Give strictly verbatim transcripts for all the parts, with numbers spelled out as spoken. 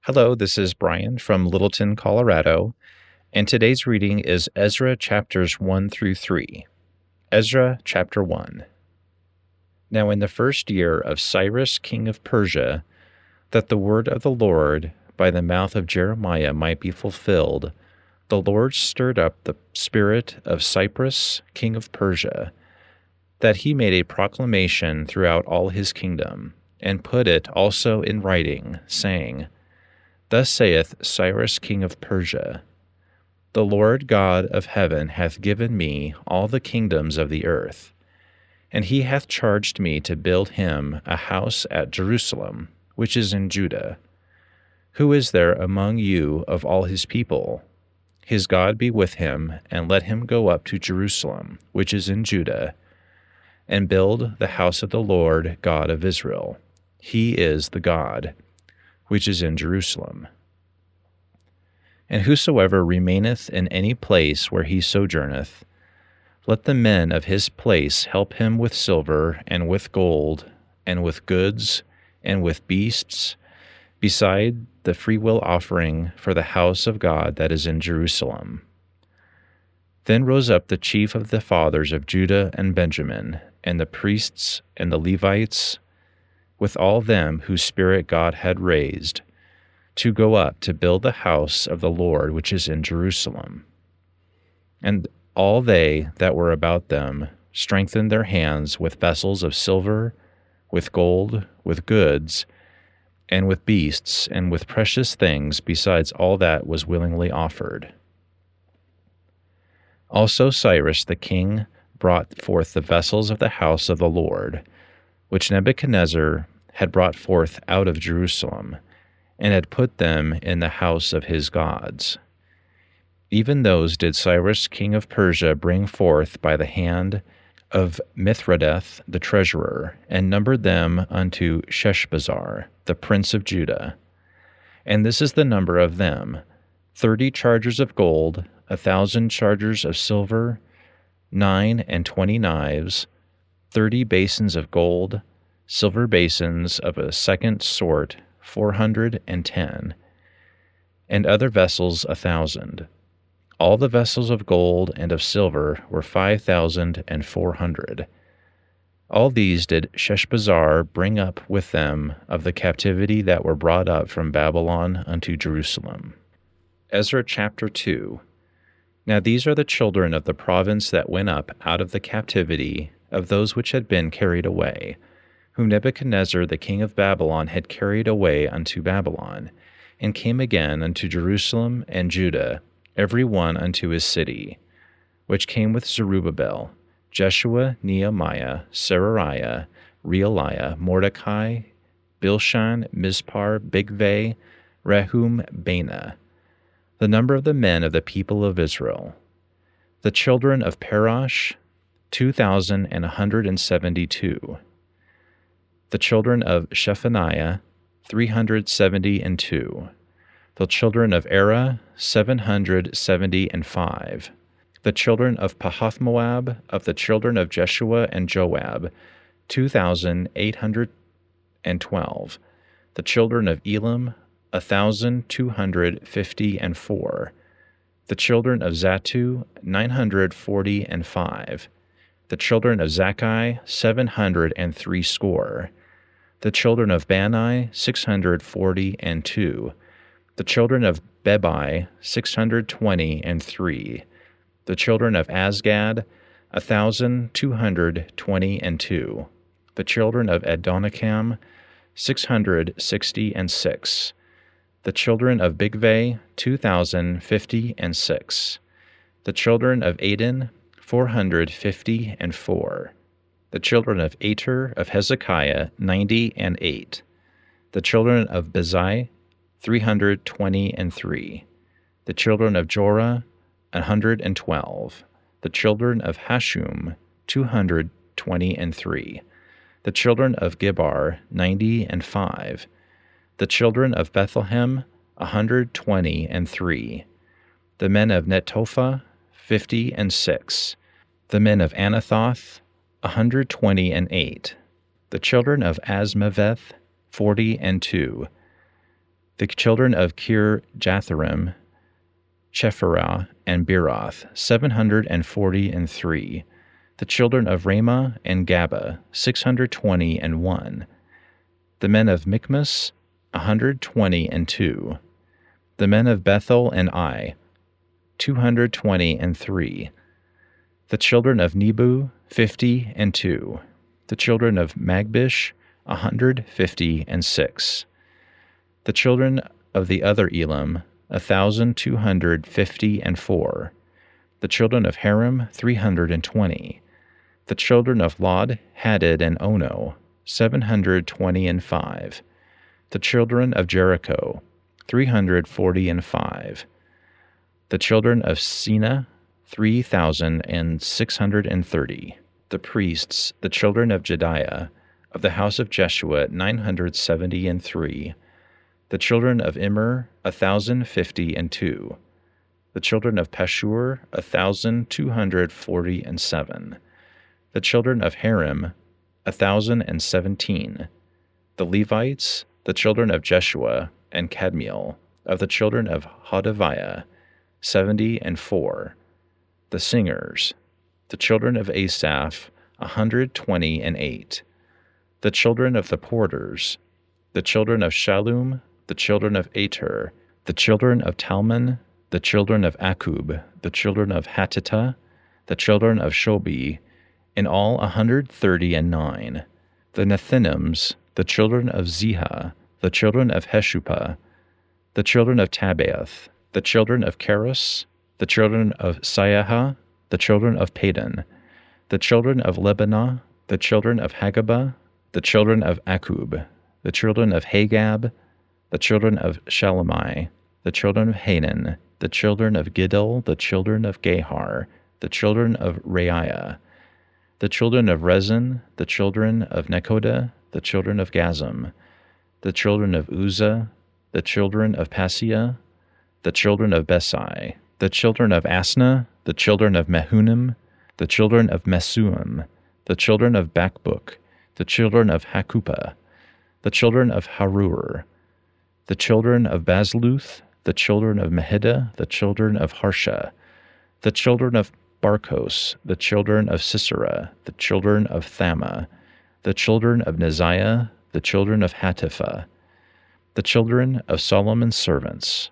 Hello, this is Brian from Littleton, Colorado, and today's reading is Ezra chapters one through three. Ezra chapter one. Now in the first year of Cyrus king of Persia, that the word of the Lord by the mouth of Jeremiah might be fulfilled, the Lord stirred up the spirit of Cyrus king of Persia, that he made a proclamation throughout all his kingdom, and put it also in writing, saying, Thus saith Cyrus king of Persia, The Lord God of heaven hath given me all the kingdoms of the earth, and he hath charged me to build him a house at Jerusalem, which is in Judah. Who is there among you of all his people? His God be with him, and let him go up to Jerusalem, which is in Judah, and build the house of the Lord God of Israel. He is the God which is in Jerusalem. And whosoever remaineth in any place where he sojourneth, let the men of his place help him with silver, and with gold, and with goods, and with beasts, beside the freewill offering for the house of God that is in Jerusalem. Then rose up the chief of the fathers of Judah and Benjamin, and the priests and the Levites, with all them whose spirit God had raised, to go up to build the house of the Lord which is in Jerusalem. And all they that were about them strengthened their hands with vessels of silver, with gold, with goods, and with beasts, and with precious things, besides all that was willingly offered. Also Cyrus the king brought forth the vessels of the house of the Lord, which Nebuchadnezzar had brought forth out of Jerusalem, and had put them in the house of his gods. Even those did Cyrus king of Persia bring forth by the hand of Mithredath the treasurer, and numbered them unto Sheshbazzar, the prince of Judah. And this is the number of them, thirty chargers of gold, a thousand chargers of silver, nine and twenty knives, thirty basins of gold, silver basins of a second sort, four hundred and ten, and other vessels a thousand. All the vessels of gold and of silver were five thousand and four hundred. All these did Sheshbazzar bring up with them of the captivity that were brought up from Babylon unto Jerusalem. Ezra chapter two. Now these are the children of the province that went up out of the captivity of those which had been carried away, whom Nebuchadnezzar the king of Babylon had carried away unto Babylon, and came again unto Jerusalem and Judah, every one unto his city, which came with Zerubbabel, Jeshua, Nehemiah, Seraiah, Realiah, Mordecai, Bilshan, Mizpar, Bigvai, Rehum, Baanah, the number of the men of the people of Israel. The children of Parash, two thousand and a hundred and seventy-two. The children of Shephaniah, three hundred seventy and two. The children of Era, seven hundred seventy and five. The children of Pahath-Moab, of the children of Jeshua and Joab, two thousand eight hundred and twelve. The children of Elam, a thousand two hundred fifty and four. The children of Zattu, nine hundred forty and five. The children of Zakkai, seven hundred and three score. The children of Bani, six hundred forty and two. The children of Bebai, six hundred twenty and three. The children of Azgad, a thousand two hundred twenty and two. The children of Adonikam, six hundred sixty and six. The children of Bigvai, two thousand fifty and six. The children of Adin, four hundred fifty and four. The children of Ater of Hezekiah, ninety and eight. The children of Bezai, three hundred twenty and three. The children of Jorah, a hundred and twelve. The children of Hashum, two hundred twenty and three. The children of Gibar, ninety and five. The children of Bethlehem, a hundred twenty and three. The men of Netophah, fifty and six. The men of Anathoth, a hundred twenty and eight. The children of Asmaveth, forty and two. The children of Kirjatharim, Chephirah, and Beeroth, seven hundred and forty and three. The children of Ramah and Gaba, six hundred twenty and one. The men of Michmas, a hundred twenty and two. The men of Bethel and Ai, two hundred twenty and three. The children of Nebu, fifty and two. The children of Magbish, a hundred fifty and six. The children of the other Elam, a thousand two hundred fifty and four. The children of Harim, three hundred and twenty. The children of Lod, Hadid, and Ono, seven hundred twenty and five. The children of Jericho, three hundred forty and five. The children of Sina, three thousand and six hundred and thirty. The priests, the children of Jediah, of the house of Jeshua, nine hundred seventy and three. The children of Immer, a thousand fifty and two. The children of Pashur, a thousand two hundred forty and seven. The children of Harim, a thousand and seventeen. The Levites, the children of Jeshua and Kadmiel, of the children of Hodaviah, seventy and four. The singers, the children of Asaph, a hundred twenty and eight. The children of the porters, the children of Shallum, the children of Ater, the children of Talmon, the children of Akub, the children of Hatita, the children of Shobi, in all a hundred thirty and nine. The Nethinims, the children of Ziha, the children of Heshupah, the children of Tabaoth, the children of Keros, the children of Siaha, the children of Padan, the children of Lebanah, the children of Hagabah, the children of Akub, the children of Hagab, the children of Shalamai, the children of Hanan, the children of Giddel, the children of Gahar, the children of Reiah, the children of Rezin, the children of Nekoda, the children of Gazam, the children of Uzzah, the children of Paseah, the children of Besai, the children of Asna, the children of Mehunim, the children of Mesuam, the children of Bakbuk, the children of Hakupah, the children of Harur, the children of Bazluth, the children of Mehida, the children of Harsha, the children of Barkos, the children of Sisera, the children of Thama, the children of Neziah, the children of Hatipha, the children of Solomon's servants,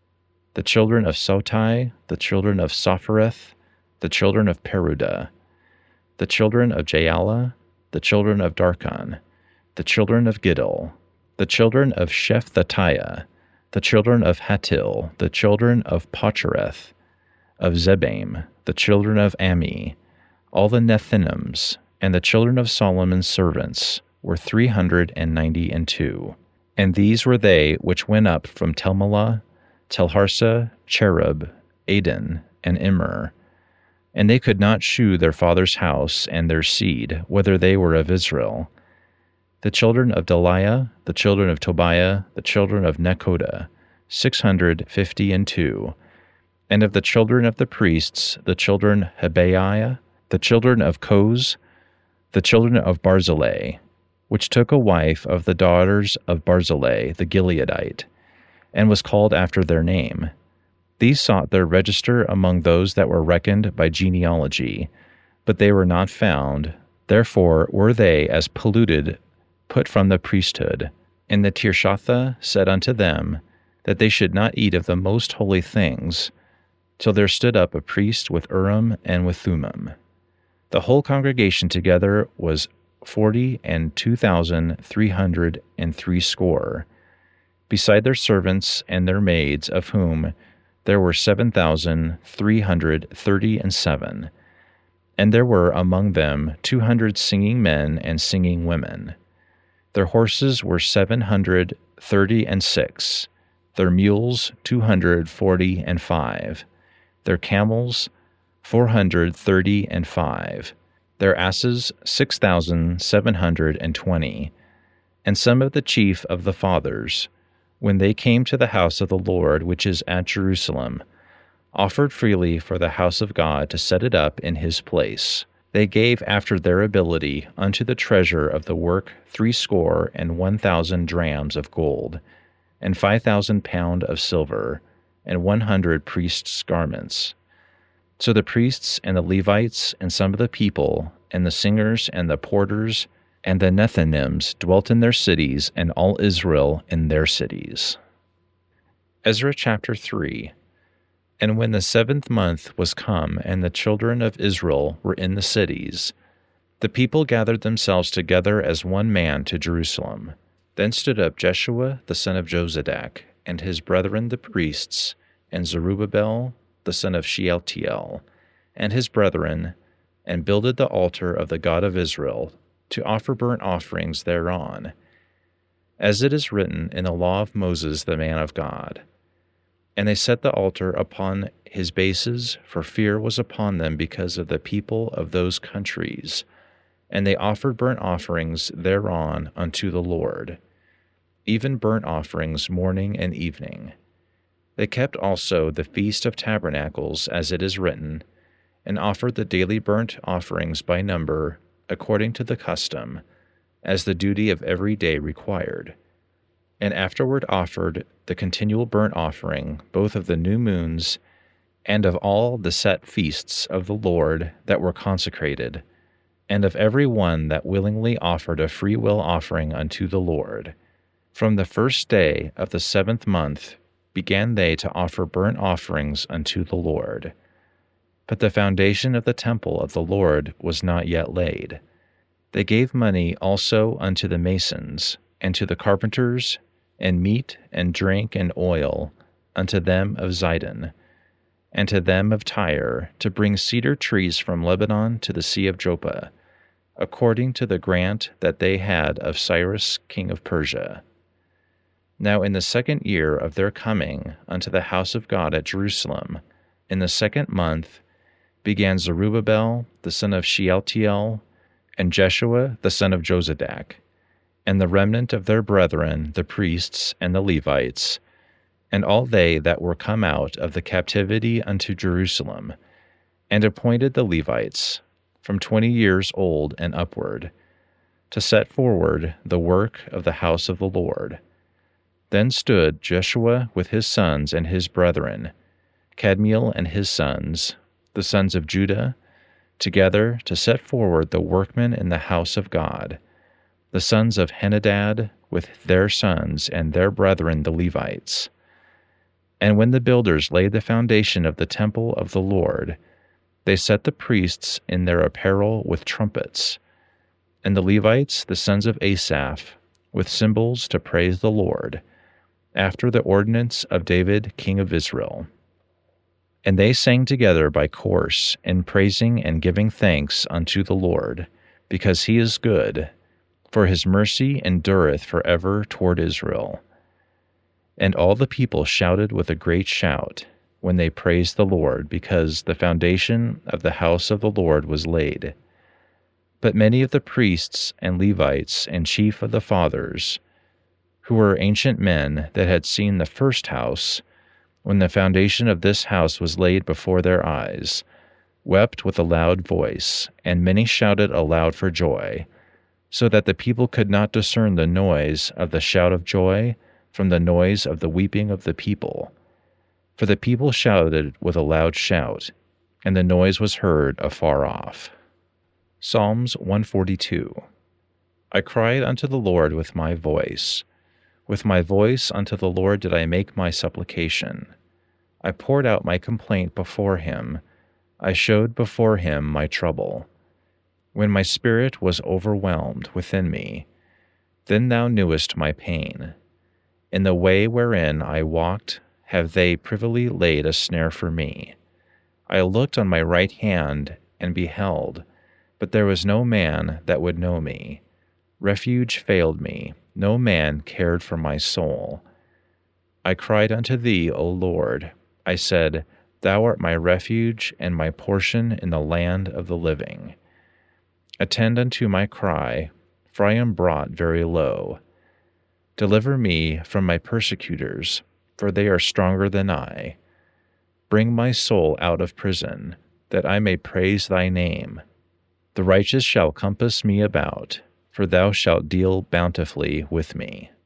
the children of Sotai, the children of Sophereth, the children of Peruda, the children of Jaala, the children of Darkon, the children of Giddel, the children of Shephthatiah, the children of Hatil, the children of Pochereth, of Zebaim, the children of Ami, all the Nethinims, and the children of Solomon's servants were three hundred and ninety and two. And these were they which went up from Telmelah, Telharsa, Cherub, Aden, and Immer. And they could not shew their father's house and their seed, whether they were of Israel. The children of Deliah, the children of Tobiah, the children of Nekoda, six hundred fifty and two. And of the children of the priests, the children Hebaiah, the children of Koz, the children of Barzillai, which took a wife of the daughters of Barzillai the Gileadite, and was called after their name. These sought their register among those that were reckoned by genealogy, but they were not found. Therefore were they as polluted, put from the priesthood. And the Tirshatha said unto them, that they should not eat of the most holy things, till there stood up a priest with Urim and with Thummim. The whole congregation together was forty and two thousand three hundred and threescore, beside their servants and their maids, of whom there were seven thousand three hundred thirty and seven. And there were among them two hundred singing men and singing women. Their horses were seven hundred thirty and six, their mules two hundred forty and five, their camels four hundred thirty and five, their asses six thousand seven hundred and twenty. And some of the chief of the fathers, when they came to the house of the Lord which is at Jerusalem, offered freely for the house of God to set it up in his place. They gave after their ability unto the treasure of the work threescore and one thousand drams of gold, and five thousand pound of silver, and one hundred priests' garments. So the priests and the Levites and some of the people, and the singers and the porters and the Nethinims dwelt in their cities, and all Israel in their cities. Ezra chapter three. And when the seventh month was come, and the children of Israel were in the cities, the people gathered themselves together as one man to Jerusalem. Then stood up Jeshua the son of Jozadak, and his brethren the priests, and Zerubbabel the son of Shealtiel, and his brethren, and builded the altar of the God of Israel, to offer burnt offerings thereon, as it is written in the law of Moses the man of God. And they set the altar upon his bases, for fear was upon them because of the people of those countries. And they offered burnt offerings thereon unto the Lord, even burnt offerings morning and evening. They kept also the Feast of Tabernacles, as it is written, and offered the daily burnt offerings by number, according to the custom, as the duty of every day required. And afterward offered the continual burnt offering, both of the new moons, and of all the set feasts of the Lord that were consecrated, and of every one that willingly offered a freewill offering unto the Lord. From the first day of the seventh month began they to offer burnt offerings unto the Lord. But the foundation of the temple of the Lord was not yet laid. They gave money also unto the masons, and to the carpenters, and meat, and drink, and oil, unto them of Zidon, and to them of Tyre, to bring cedar trees from Lebanon to the sea of Joppa, according to the grant that they had of Cyrus king of Persia. Now in the second year of their coming unto the house of God at Jerusalem, in the second month, began Zerubbabel the son of Shealtiel, and Jeshua the son of Jozadak, and the remnant of their brethren, the priests and the Levites, and all they that were come out of the captivity unto Jerusalem, and appointed the Levites, from twenty years old and upward, to set forward the work of the house of the Lord. Then stood Jeshua with his sons and his brethren, Kadmiel and his sons, the sons of Judah, together to set forward the workmen in the house of God, the sons of Henadad with their sons and their brethren the Levites. And when the builders laid the foundation of the temple of the Lord, they set the priests in their apparel with trumpets, and the Levites, the sons of Asaph, with cymbals to praise the Lord, after the ordinance of David king of Israel. And they sang together by course, in praising and giving thanks unto the Lord, because he is good, for his mercy endureth forever toward Israel. And all the people shouted with a great shout, when they praised the Lord, because the foundation of the house of the Lord was laid. But many of the priests and Levites and chief of the fathers, who were ancient men that had seen the first house, when the foundation of this house was laid before their eyes, wept with a loud voice, and many shouted aloud for joy, so that the people could not discern the noise of the shout of joy from the noise of the weeping of the people. For the people shouted with a loud shout, and the noise was heard afar off. Psalms one forty-two. I cried unto the Lord with my voice. With my voice unto the Lord did I make my supplication. I poured out my complaint before him. I showed before him my trouble. When my spirit was overwhelmed within me, then thou knewest my pain. In the way wherein I walked have they privily laid a snare for me. I looked on my right hand and beheld, but there was no man that would know me. Refuge failed me, no man cared for my soul. I cried unto thee, O Lord. I said, Thou art my refuge and my portion in the land of the living. Attend unto my cry, for I am brought very low. Deliver me from my persecutors, for they are stronger than I. Bring my soul out of prison, that I may praise thy name. The righteous shall compass me about, for thou shalt deal bountifully with me.